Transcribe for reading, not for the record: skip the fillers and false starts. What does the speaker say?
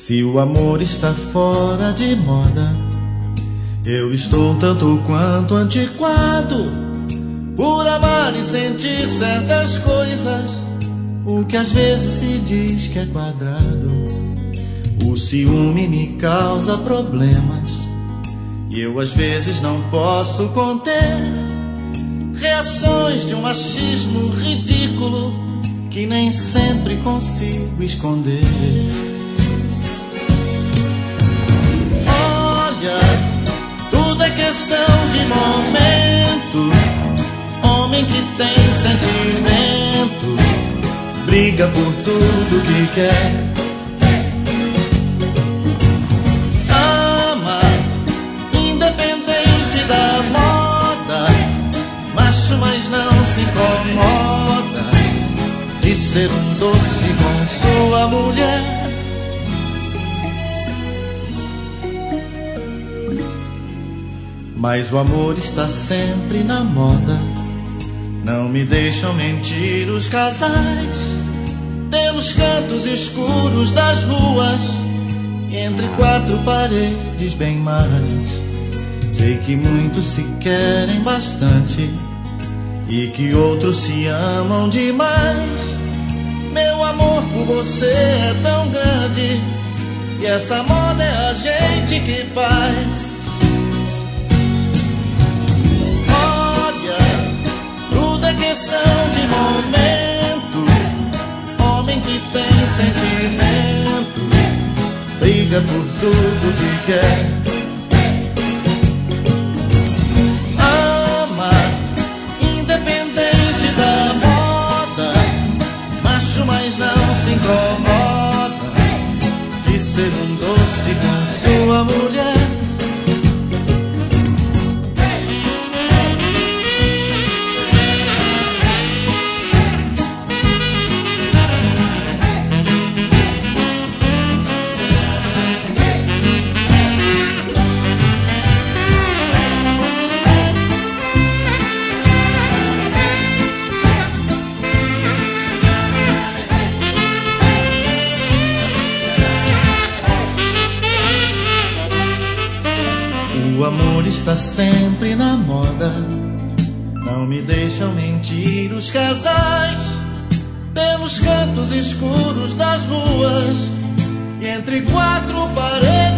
Se o amor está fora de moda, eu estou tanto quanto antiquado por amar e sentir certas coisas, o que às vezes se diz que é quadrado. O ciúme me causa problemas e eu às vezes não posso conter reações de um machismo ridículo que nem sempre consigo esconder. Tudo é questão de momento. Homem que tem sentimento briga por tudo que quer. Ama, independente da moda. Macho, mas não se incomoda de ser um doce com sua mulher. Mas o amor está sempre na moda. Não me deixam mentir os casais pelos cantos escuros das ruas, entre quatro paredes bem mais. Sei que muitos se querem bastante e que outros se amam demais. Meu amor por você é tão grande e essa moda é a gente que faz. Questão de momento. Homem que tem sentimento briga por tudo que quer. Ama, independente da moda. Macho, mas não se incomoda de ser um doce com sua mulher. O amor está sempre na moda. Não me deixam mentir os casais pelos cantos escuros das ruas e entre quatro paredes